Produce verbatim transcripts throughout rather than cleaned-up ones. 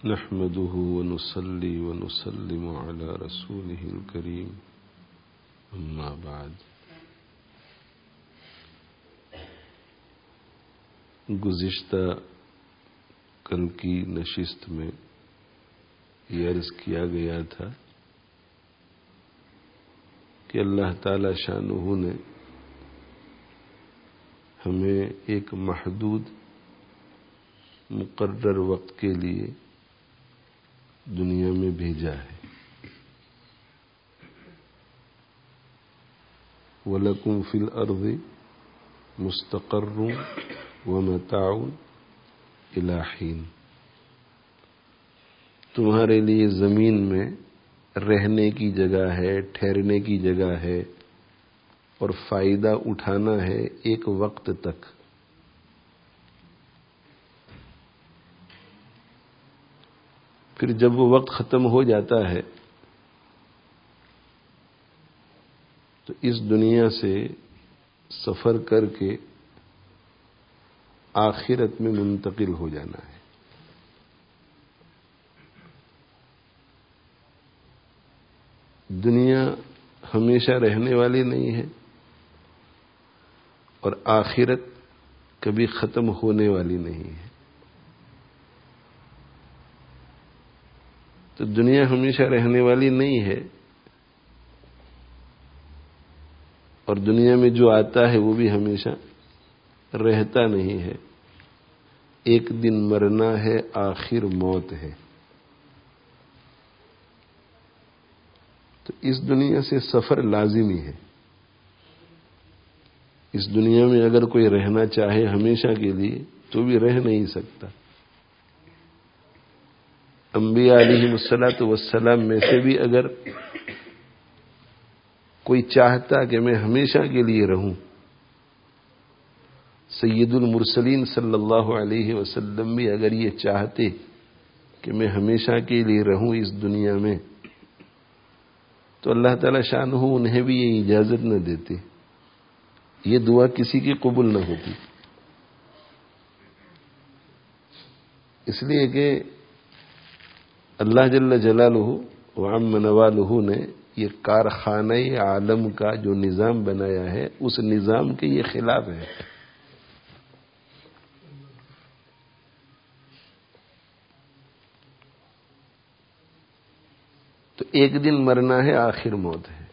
نحمده ونصلي ونسلم على رسوله الكريم اما بعد. گزشتہ کل کی نشست میں یہ عرض کیا گیا تھا کہ اللہ تعالی شانہ نے ہمیں ایک محدود مقرر وقت کے لیے دنیا میں بھیجا ہے. وَلَكُمْ فِي الْأَرْضِ مُسْتَقَرٌّ وَمَتَاعٌ إِلَىٰ حِينٍ. تمہارے لیے زمین میں رہنے کی جگہ ہے، ٹھہرنے کی جگہ ہے اور فائدہ اٹھانا ہے ایک وقت تک. پھر جب وہ وقت ختم ہو جاتا ہے تو اس دنیا سے سفر کر کے آخرت میں منتقل ہو جانا ہے. دنیا ہمیشہ رہنے والی نہیں ہے اور آخرت کبھی ختم ہونے والی نہیں ہے. تو دنیا ہمیشہ رہنے والی نہیں ہے اور دنیا میں جو آتا ہے وہ بھی ہمیشہ رہتا نہیں ہے. ایک دن مرنا ہے، آخر موت ہے. تو اس دنیا سے سفر لازمی ہے. اس دنیا میں اگر کوئی رہنا چاہے ہمیشہ کے لیے تو بھی رہ نہیں سکتا. انبیاء علیہ الصلاۃ والسلام میں سے بھی اگر کوئی چاہتا کہ میں ہمیشہ کے لیے رہوں، سید المرسلین صلی اللہ علیہ وسلم بھی اگر یہ چاہتے کہ میں ہمیشہ کے لیے رہوں اس دنیا میں تو اللہ تعالی شانہ انہیں بھی یہ اجازت نہ دیتے، یہ دعا کسی کی قبول نہ ہوتی. اس لیے کہ اللہ جل جلالہ وعم نوالہ نے یہ کارخانہ عالم کا جو نظام بنایا ہے اس نظام کے یہ خلاف ہے. تو ایک دن مرنا ہے، آخر موت ہے.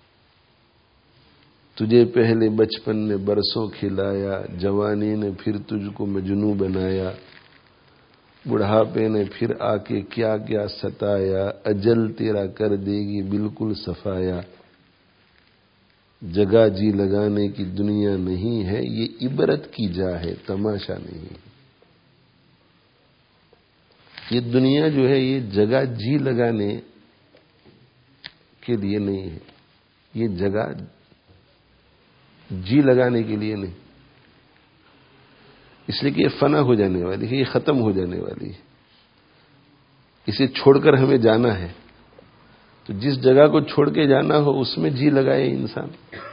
تجھے پہلے بچپن نے برسوں کھلایا، جوانی نے پھر تجھ کو مجنوں بنایا، بڑھاپے نے پھر آ کے کیا کیا ستایا، اجل تیرا کر دے گی بالکل صفایا. جگہ جی لگانے کی دنیا نہیں ہے، یہ عبرت کی جا ہے، تماشا نہیں. یہ دنیا جو ہے یہ جگہ جی لگانے کے لیے نہیں ہے، یہ جگہ جی لگانے کے لیے نہیں. اس لیے کہ یہ فنا ہو جانے والی ہے، یہ ختم ہو جانے والی ہے. اسے چھوڑ کر ہمیں جانا ہے تو جس جگہ کو چھوڑ کے جانا ہو اس میں جی لگائے انسان.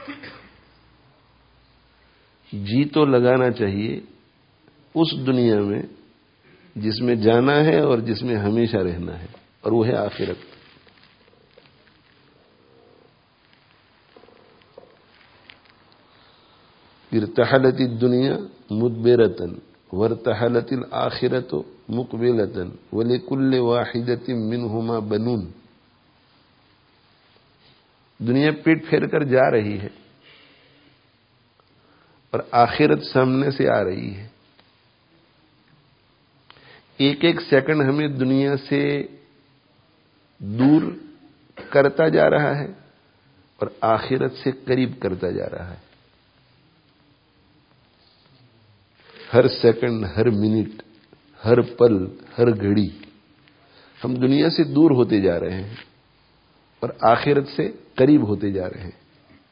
جی تو لگانا چاہیے اس دنیا میں جس میں جانا ہے اور جس میں ہمیشہ رہنا ہے، اور وہ ہے آخرت. ارتحلت الدنیا مدبرۃ وارتحلت الآخرۃ مقبلۃ ولکل واحدۃ منہما بنون. دنیا پیٹ پھیر کر جا رہی ہے اور آخرت سامنے سے آ رہی ہے. ایک ایک سیکنڈ ہمیں دنیا سے دور کرتا جا رہا ہے اور آخرت سے قریب کرتا جا رہا ہے. ہر سیکنڈ، ہر منٹ، ہر پل، ہر گھڑی ہم دنیا سے دور ہوتے جا رہے ہیں اور آخرت سے قریب ہوتے جا رہے ہیں.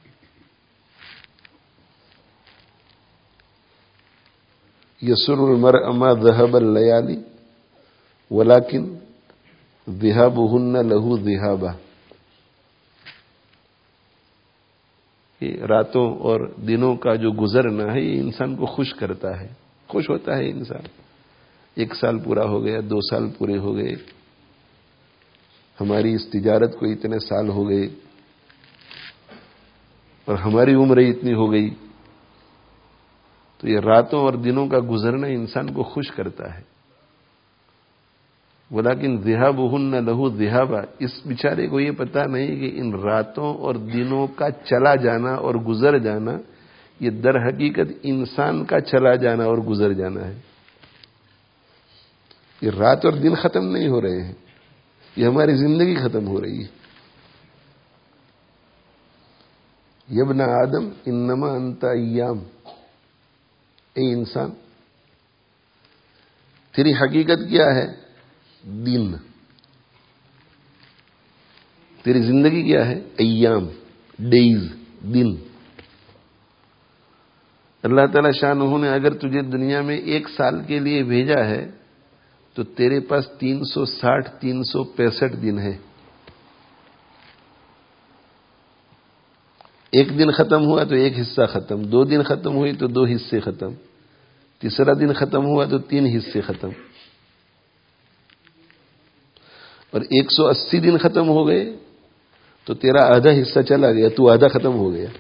یسر المرء ما ذهب الليالي ولكن ذهابهن له ذهابا. یہ راتوں اور دنوں کا جو گزرنا ہے یہ انسان کو خوش کرتا ہے، خوش ہوتا ہے انسان. ایک سال پورا ہو گیا، دو سال پورے ہو گئے، ہماری اس تجارت کو اتنے سال ہو گئے اور ہماری عمر اتنی ہو گئی. تو یہ راتوں اور دنوں کا گزرنا انسان کو خوش کرتا ہے. ولیکن ذہابہن لہ ذہابا، اس بیچارے کو یہ پتہ نہیں کہ ان راتوں اور دنوں کا چلا جانا اور گزر جانا یہ در حقیقت انسان کا چلا جانا اور گزر جانا ہے. یہ رات اور دن ختم نہیں ہو رہے ہیں، یہ ہماری زندگی ختم ہو رہی ہے. یبن آدم انما انت ایام، اے انسان تیری حقیقت کیا ہے؟ دن. تیری زندگی کیا ہے؟ ایام، ڈیز، دن. اللہ تعالی شانہ نے اگر تجھے دنیا میں ایک سال کے لیے بھیجا ہے تو تیرے پاس تین سو ساٹھ تین سو پینسٹھ دن ہے. ایک دن ختم ہوا تو ایک حصہ ختم، دو دن ختم ہوئی تو دو حصے ختم، تیسرا دن ختم ہوا تو تین حصے ختم، اور ایک سو اسی دن ختم ہو گئے تو تیرا آدھا حصہ چلا گیا، تو آدھا ختم ہو گیا.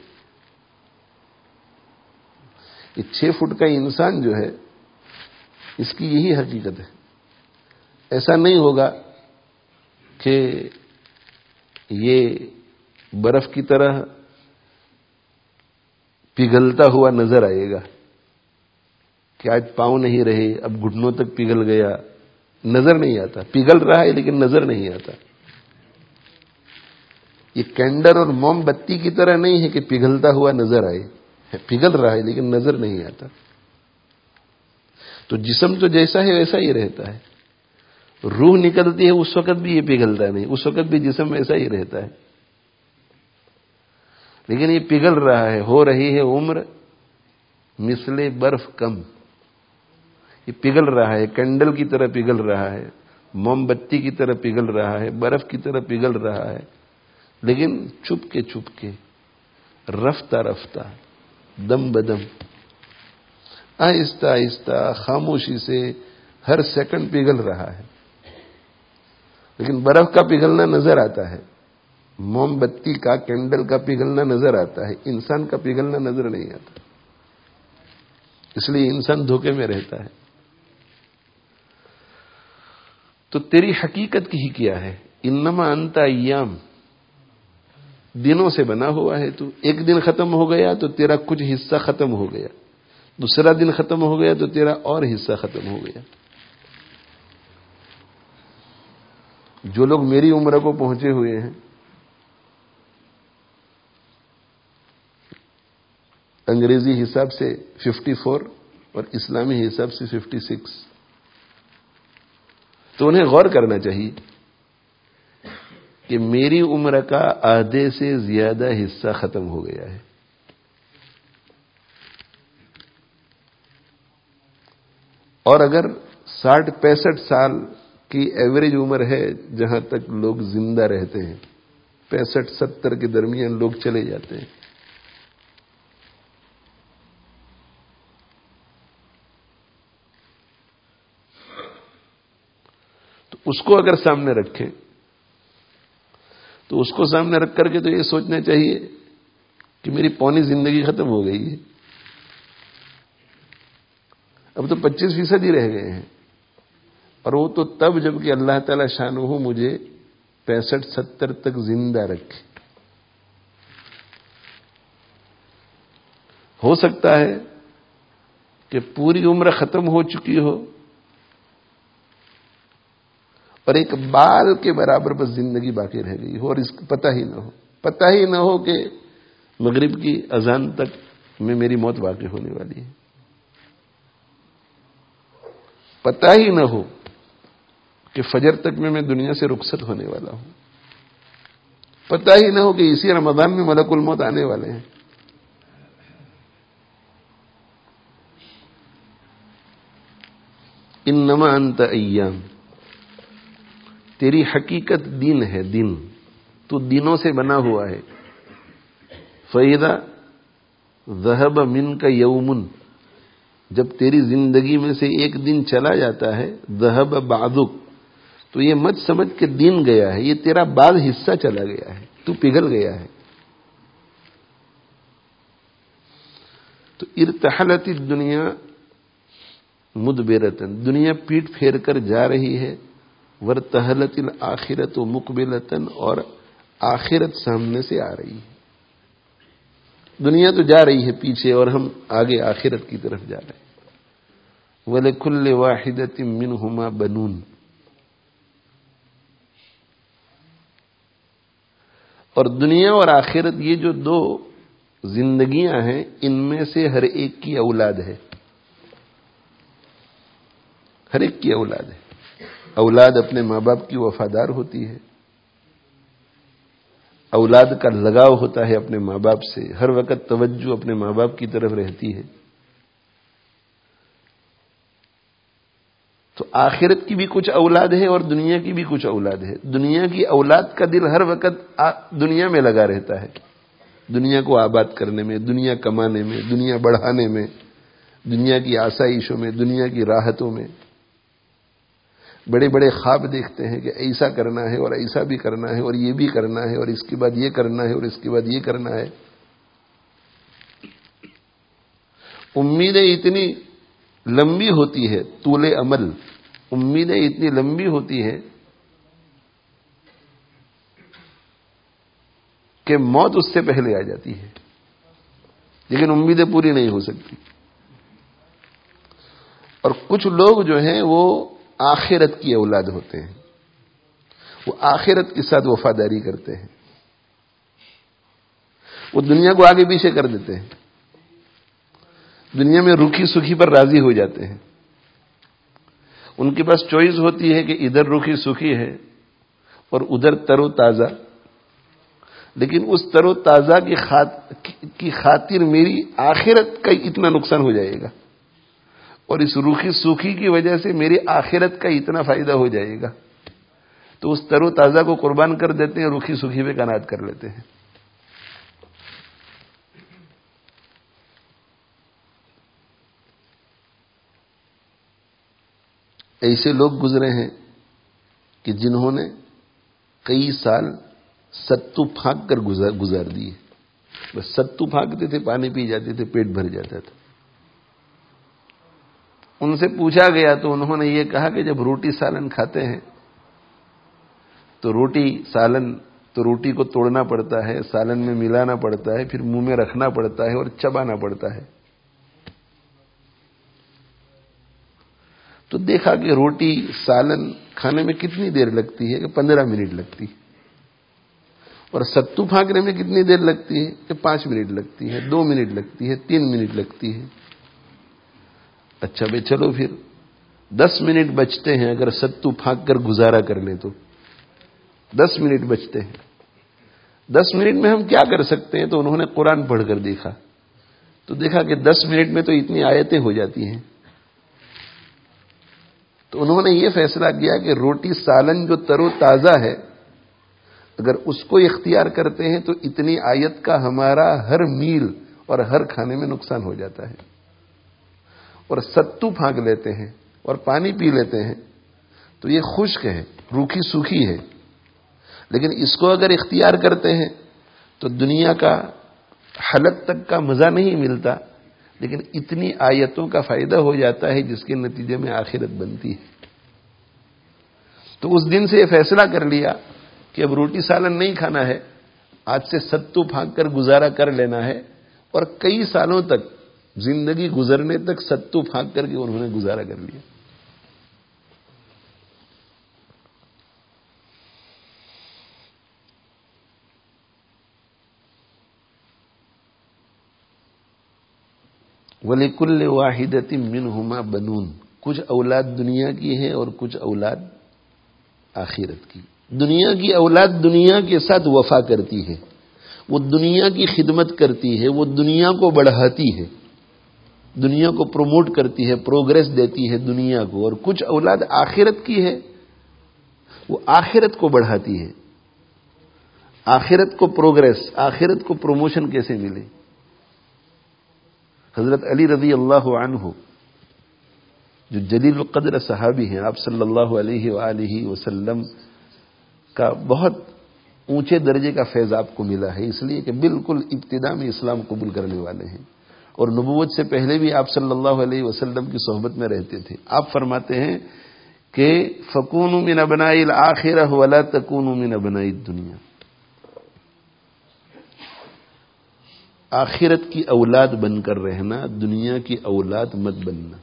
یہ چھ فٹ کا انسان جو ہے اس کی یہی حقیقت ہے. ایسا نہیں ہوگا کہ یہ برف کی طرح پگھلتا ہوا نظر آئے گا کہ آج پاؤں نہیں رہے، اب گھٹنوں تک پگھل گیا، نظر نہیں آتا. پگھل رہا ہے لیکن نظر نہیں آتا. یہ کینڈل اور موم بتی کی طرح نہیں ہے کہ پگھلتا ہوا نظر آئے، پگھل رہا ہے لیکن نظر نہیں آتا. تو جسم تو جیسا ہے ویسا ہی رہتا ہے. روح نکلتی ہے اس وقت بھی یہ پگھلتا نہیں، اس وقت بھی جسم ویسا ہی رہتا ہے. لیکن یہ پگھل رہا ہے، ہو رہی ہے عمر مثل برف کم. یہ پگھل رہا ہے، کینڈل کی طرح پگھل رہا ہے، موم بتی کی طرح پگھل رہا ہے، برف کی طرح پگھل رہا ہے، لیکن چھپ کے چھپ کے، رفتہ رفتہ، دم بدم، آہستہ آہستہ، خاموشی سے ہر سیکنڈ پگھل رہا ہے. لیکن برف کا پگھلنا نظر آتا ہے، موم بتی کا، کینڈل کا پگھلنا نظر آتا ہے، انسان کا پگھلنا نظر نہیں آتا. اس لیے انسان دھوکے میں رہتا ہے. تو تیری حقیقت کی ہی کیا ہے؟ انما انت ایام، دنوں سے بنا ہوا ہے تو. ایک دن ختم ہو گیا تو تیرا کچھ حصہ ختم ہو گیا، دوسرا دن ختم ہو گیا تو تیرا اور حصہ ختم ہو گیا. جو لوگ میری عمر کو پہنچے ہوئے ہیں، انگریزی حساب سے ففٹی فور اور اسلامی حساب سے ففٹی سکس، تو انہیں غور کرنا چاہیے کہ میری عمر کا آدھے سے زیادہ حصہ ختم ہو گیا ہے. اور اگر ساٹھ پینسٹھ سال کی ایوریج عمر ہے جہاں تک لوگ زندہ رہتے ہیں، پینسٹھ ستر کے درمیان لوگ چلے جاتے ہیں، تو اس کو اگر سامنے رکھیں تو اس کو سامنے رکھ کر کے تو یہ سوچنا چاہیے کہ میری پونی زندگی ختم ہو گئی ہے، اب تو پچیس فیصد ہی رہ گئے ہیں. اور وہ تو تب جب کہ اللہ تعالی شانہ مجھے پینسٹھ ستر تک زندہ رکھے. ہو سکتا ہے کہ پوری عمر ختم ہو چکی ہو اور ایک بال کے برابر بس زندگی باقی رہ گئی ہو اور اس کو پتہ ہی نہ ہو پتہ ہی نہ ہو کہ مغرب کی اذان تک میں میری موت باقی ہونے والی ہے. پتہ ہی نہ ہو کہ فجر تک میں میں دنیا سے رخصت ہونے والا ہوں. پتہ ہی نہ ہو کہ اسی رمضان میں ملک الموت آنے والے ہیں. انما انت ایام، تیری حقیقت دن ہے، دن، تو دنوں سے بنا ہوا ہے. فَإِذَا ذَهَبَ مِنْكَ يَوْمٌ، جب تیری زندگی میں سے ایک دن چلا جاتا ہے ذہب بعضک، تو یہ مت سمجھ کہ دن گیا ہے، یہ تیرا بعض حصہ چلا گیا ہے، تو پگھل گیا ہے. تو ارتحلت الدنیا مدبرتن، دنیا پیٹ پھیر کر جا رہی ہے. ورتحلت الآخرت مقبلتن، اور آخرت سامنے سے آ رہی ہے. دنیا تو جا رہی ہے پیچھے اور ہم آگے آخرت کی طرف جا رہے ہیں. وَلِكُلِّ وَاحِدَةٍ مِّنْهُمَا بَنُونَ، اور دنیا اور آخرت یہ جو دو زندگیاں ہیں، ان میں سے ہر ایک کی اولاد ہے. ہر ایک کی اولاد ہے. اولاد اپنے ماں باپ کی وفادار ہوتی ہے، اولاد کا لگاؤ ہوتا ہے اپنے ماں باپ سے، ہر وقت توجہ اپنے ماں باپ کی طرف رہتی ہے. تو آخرت کی بھی کچھ اولاد ہے اور دنیا کی بھی کچھ اولاد ہے. دنیا کی اولاد کا دل ہر وقت دنیا میں لگا رہتا ہے، دنیا کو آباد کرنے میں، دنیا کمانے میں، دنیا بڑھانے میں، دنیا کی آسائشوں میں، دنیا کی راحتوں میں. بڑے بڑے خواب دیکھتے ہیں کہ ایسا کرنا ہے اور ایسا بھی کرنا ہے اور یہ بھی کرنا ہے اور اس کے بعد یہ کرنا ہے اور اس کے بعد یہ کرنا ہے. امیدیں اتنی لمبی ہوتی ہے، طول عمل، امیدیں اتنی لمبی ہوتی ہے کہ موت اس سے پہلے آ جاتی ہے، لیکن امیدیں پوری نہیں ہو سکتی. اور کچھ لوگ جو ہیں وہ آخرت کی اولاد ہوتے ہیں، وہ آخرت کے ساتھ وفاداری کرتے ہیں، وہ دنیا کو آگے پیچھے کر دیتے ہیں، دنیا میں روکھی سکھی پر راضی ہو جاتے ہیں. ان کے پاس چوائس ہوتی ہے کہ ادھر روکھی سکھی ہے اور ادھر تر و تازہ، لیکن اس تر و تازہ کی خاطر میری آخرت کا اتنا نقصان ہو جائے گا اور اس روکھی سوکھی کی وجہ سے میری آخرت کا اتنا فائدہ ہو جائے گا، تو اس تر و تازہ کو قربان کر دیتے ہیں، روکھی سوکھی پہ قناعت کر لیتے ہیں. ایسے لوگ گزرے ہیں کہ جنہوں نے کئی سال ستو پھانک کر گزار دیے. بس ستو پھانکتے تھے، پانی پی جاتے تھے، پیٹ بھر جاتا تھا. ان سے پوچھا گیا تو انہوں نے یہ کہا کہ جب روٹی سالن کھاتے ہیں تو روٹی سالن تو روٹی کو توڑنا پڑتا ہے، سالن میں ملانا پڑتا ہے، پھر منہ میں رکھنا پڑتا ہے اور چبانا پڑتا ہے. تو دیکھا کہ روٹی سالن کھانے میں کتنی دیر لگتی ہے کہ پندرہ منٹ لگتی ہے، اور ستو پھانکنے میں کتنی دیر لگتی ہے کہ پانچ منٹ لگتی ہے، دو منٹ لگتی ہے، تین منٹ لگتی ہے. اچھا بھائی چلو پھر دس منٹ بچتے ہیں، اگر ستو پھانک کر گزارا کر لیں تو دس منٹ بچتے ہیں. دس منٹ میں ہم کیا کر سکتے ہیں؟ تو انہوں نے قرآن پڑھ کر دیکھا تو دیکھا کہ دس منٹ میں تو اتنی آیتیں ہو جاتی ہیں. تو انہوں نے یہ فیصلہ کیا کہ روٹی سالن جو تر و تازہ ہے، اگر اس کو اختیار کرتے ہیں تو اتنی آیت کا ہمارا ہر میل اور ہر کھانے میں نقصان ہو جاتا ہے. اور ستو پھانک لیتے ہیں اور پانی پی لیتے ہیں تو یہ خشک ہے، روکھی سوکھی ہے، لیکن اس کو اگر اختیار کرتے ہیں تو دنیا کا حلق تک کا مزہ نہیں ملتا، لیکن اتنی آیتوں کا فائدہ ہو جاتا ہے جس کے نتیجے میں آخرت بنتی ہے. تو اس دن سے یہ فیصلہ کر لیا کہ اب روٹی سالن نہیں کھانا ہے، آج سے ستو پھانک کر گزارا کر لینا ہے. اور کئی سالوں تک، زندگی گزرنے تک ستو پھانک کر کے انہوں نے گزارا کر لیا. وَلِكُلِّ وَاحِدَةٍ مِّنْهُمَا بَنُونَ، کچھ اولاد دنیا کی ہے اور کچھ اولاد آخرت کی. دنیا کی اولاد دنیا کے ساتھ وفا کرتی ہے، وہ دنیا کی خدمت کرتی ہے، وہ دنیا کو بڑھاتی ہے، دنیا کو پروموٹ کرتی ہے، پروگریس دیتی ہے دنیا کو. اور کچھ اولاد آخرت کی ہے، وہ آخرت کو بڑھاتی ہے. آخرت کو پروگریس، آخرت کو پروموشن کیسے ملے؟ حضرت علی رضی اللہ عنہ جو جلیل القدر صحابی ہیں، آپ صلی اللہ علیہ وآلہ وسلم کا بہت اونچے درجے کا فیض آپ کو ملا ہے، اس لیے کہ بالکل ابتدا میں اسلام قبول کرنے والے ہیں، اور نبوت سے پہلے بھی آپ صلی اللہ علیہ وسلم کی صحبت میں رہتے تھے۔ آپ فرماتے ہیں کہ فَكُونُوا مِنْ أَبْنَاءِ الْآخِرَةِ وَلَا تَكُونُوا مِنْ أَبْنَاءِ الدُّنْيَا، آخرت کی اولاد بن کر رہنا، دنیا کی اولاد مت بننا،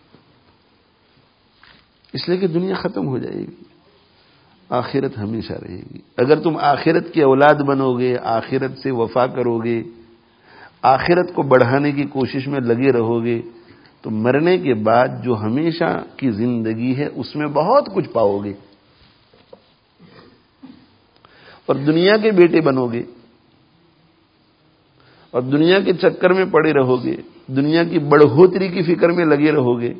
اس لیے کہ دنیا ختم ہو جائے گی، آخرت ہمیشہ رہے گی۔ اگر تم آخرت کی اولاد بنو گے، آخرت سے وفا کرو گے، آخرت کو بڑھانے کی کوشش میں لگے رہو گے، تو مرنے کے بعد جو ہمیشہ کی زندگی ہے اس میں بہت کچھ پاؤ گے، اور دنیا کے بیٹے بنو گے اور دنیا کے چکر میں پڑے رہو گے، دنیا کی بڑھوتری کی فکر میں لگے رہو گے،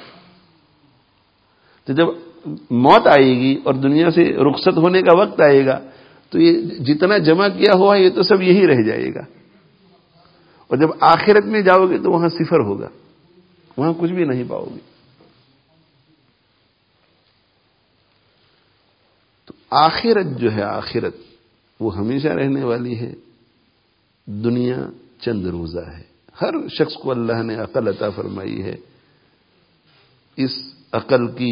تو جب موت آئے گی اور دنیا سے رخصت ہونے کا وقت آئے گا تو یہ جتنا جمع کیا ہوا یہ تو سب یہی رہ جائے گا، اور جب آخرت میں جاؤ گے تو وہاں صفر ہوگا، وہاں کچھ بھی نہیں پاؤ گے۔ تو آخرت جو ہے، آخرت وہ ہمیشہ رہنے والی ہے، دنیا چند روزہ ہے۔ ہر شخص کو اللہ نے عقل عطا فرمائی ہے، اس عقل کی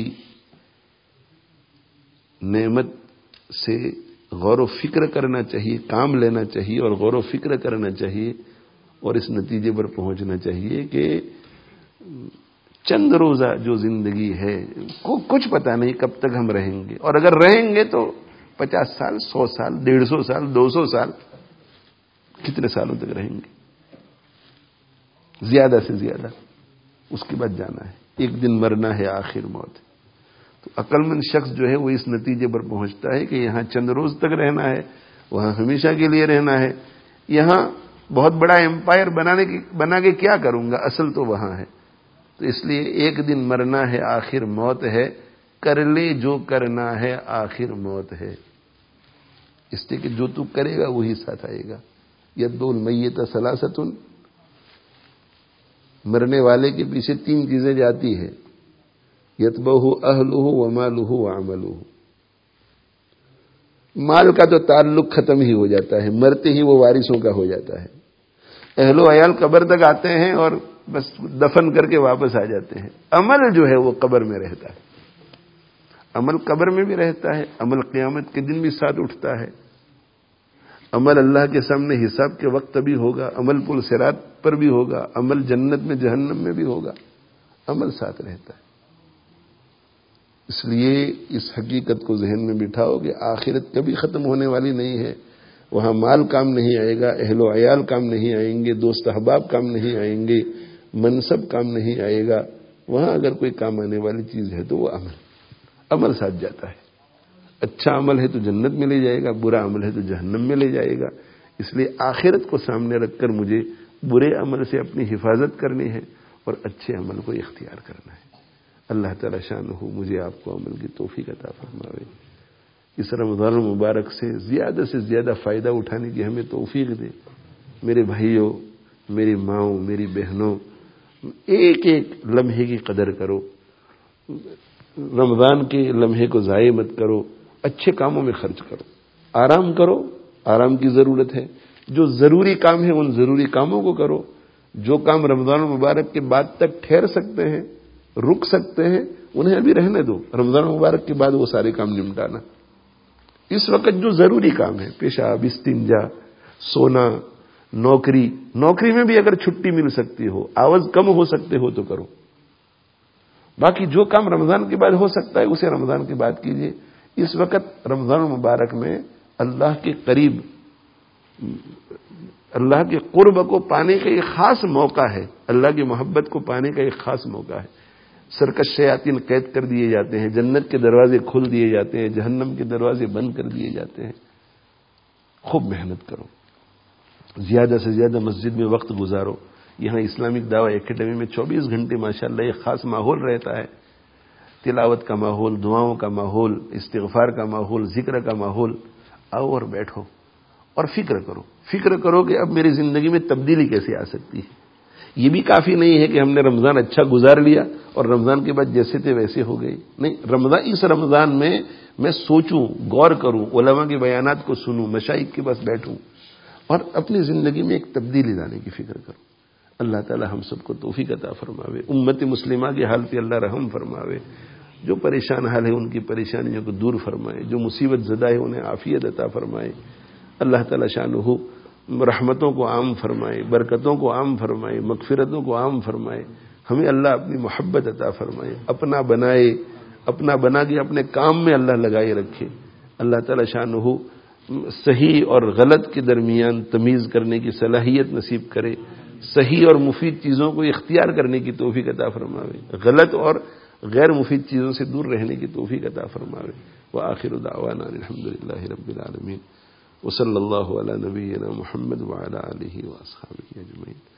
نعمت سے غور و فکر کرنا چاہیے، کام لینا چاہیے اور غور و فکر کرنا چاہیے، اور اس نتیجے پر پہنچنا چاہیے کہ چند روزہ جو زندگی ہے کو کچھ پتہ نہیں کب تک ہم رہیں گے، اور اگر رہیں گے تو پچاس سال، سو سال، ڈیڑھ سو سال، دو سو سال، کتنے سالوں تک رہیں گے، زیادہ سے زیادہ، اس کے بعد جانا ہے، ایک دن مرنا ہے، آخر موت۔ تو عقل مند شخص جو ہے وہ اس نتیجے پر پہنچتا ہے کہ یہاں چند روز تک رہنا ہے، وہاں ہمیشہ کے لیے رہنا ہے، یہاں بہت بڑا امپائر بنانے کی بنا کے کیا کروں گا، اصل تو وہاں ہے۔ تو اس لیے ایک دن مرنا ہے، آخر موت ہے، کر لے جو کرنا ہے، آخر موت ہے، اس لیے کہ جو تو کرے گا وہی ساتھ آئے گا۔ یتبع المیت ثلاثۃ، مرنے والے کے پیچھے تین چیزیں جاتی ہے، یتبعہ اہلہ ومالہ وعملہ۔ مال کا تو تعلق ختم ہی ہو جاتا ہے، مرتے ہی وہ وارثوں کا ہو جاتا ہے، اہل و عیال قبر تک آتے ہیں اور بس دفن کر کے واپس آ جاتے ہیں۔ عمل جو ہے وہ قبر میں رہتا ہے، عمل قبر میں بھی رہتا ہے، عمل قیامت کے دن بھی ساتھ اٹھتا ہے، عمل اللہ کے سامنے حساب کے وقت بھی ہوگا، عمل پل صراط پر بھی ہوگا، عمل جنت میں جہنم میں بھی ہوگا، عمل ساتھ رہتا ہے۔ اس لیے اس حقیقت کو ذہن میں بٹھاؤ کہ آخرت کبھی ختم ہونے والی نہیں ہے، وہاں مال کام نہیں آئے گا، اہل و عیال کام نہیں آئیں گے، دوست احباب کام نہیں آئیں گے، منصب کام نہیں آئے گا، وہاں اگر کوئی کام آنے والی چیز ہے تو وہ عمل عمل ساتھ جاتا ہے۔ اچھا عمل ہے تو جنت میں لے جائے گا، برا عمل ہے تو جہنم میں لے جائے گا۔ اس لیے آخرت کو سامنے رکھ کر مجھے برے عمل سے اپنی حفاظت کرنی ہے اور اچھے عمل کو اختیار کرنا ہے۔ اللہ تعالی شانہ مجھے آپ کو عمل کی توفیق عطا فرماوے، اس رمضان المبارک سے زیادہ سے زیادہ فائدہ اٹھانے کی ہمیں توفیق دے۔ میرے بھائیوں، میری ماؤں، میری بہنوں، ایک ایک لمحے کی قدر کرو، رمضان کے لمحے کو ضائع مت کرو، اچھے کاموں میں خرچ کرو، آرام کرو، آرام کی ضرورت ہے، جو ضروری کام ہے ان ضروری کاموں کو کرو، جو کام رمضان المبارک کے بعد تک ٹھہر سکتے ہیں، رک سکتے ہیں، انہیں ابھی رہنے دو، رمضان المبارک کے بعد وہ سارے کام نمٹانا۔ اس وقت جو ضروری کام ہے، پیشاب، استنجا، سونا، نوکری، نوکری میں بھی اگر چھٹی مل سکتی ہو، آواز کم ہو سکتے ہو تو کرو، باقی جو کام رمضان کے بعد ہو سکتا ہے اسے رمضان کے بعد کیجیے۔ اس وقت رمضان المبارک میں اللہ کے قریب، اللہ کے قرب کو پانے کا ایک خاص موقع ہے، اللہ کی محبت کو پانے کا ایک خاص موقع ہے۔ سرکش شیاطین قید کر دیے جاتے ہیں، جنت کے دروازے کھول دیے جاتے ہیں، جہنم کے دروازے بند کر دیے جاتے ہیں۔ خوب محنت کرو، زیادہ سے زیادہ مسجد میں وقت گزارو۔ یہاں اسلامک دعوی اکیڈمی میں چوبیس گھنٹے ماشاءاللہ ایک خاص ماحول رہتا ہے، تلاوت کا ماحول، دعاؤں کا ماحول، استغفار کا ماحول، ذکر کا ماحول۔ آؤ اور بیٹھو اور فکر کرو، فکر کرو کہ اب میری زندگی میں تبدیلی کیسے آ سکتی ہے، یہ بھی کافی نہیں ہے کہ ہم نے رمضان اچھا گزار لیا اور رمضان کے بعد جیسے تھے ویسے ہو گئے. نہیں، رمضان اس رمضان میں میں سوچوں، غور کروں، علماء کے بیانات کو سنوں، مشائخ کے پاس بیٹھوں اور اپنی زندگی میں ایک تبدیلی لانے کی فکر کروں. اللہ تعالی ہم سب کو توفیق عطا فرماوے. امت مسلمہ کی حال پہ اللہ رحم فرماوے. جو پریشان حال ہے ان کی پریشانیوں کو دور فرمائے، جو مصیبت زدہ ہے انہیں عافیت عطا فرمائے. اللہ تعالی شانہ رحمتوں کو عام فرمائے، برکتوں کو عام فرمائے، مغفرتوں کو عام فرمائے. ہمیں اللہ اپنی محبت عطا فرمائے، اپنا بنائے، اپنا بنا کے اپنے کام میں اللہ لگائے رکھے. اللہ تعالی شانہ صحیح اور غلط کے درمیان تمیز کرنے کی صلاحیت نصیب کرے، صحیح اور مفید چیزوں کو اختیار کرنے کی توفیق عطا فرماوے، غلط اور غیر مفید چیزوں سے دور رہنے کی توفیق عطا فرماوے. وآخر دعوانا الحمدللہ رب العالمین وصلی اللہ علی نبینا محمد وعلی آلہ واصحابہ اجمعین.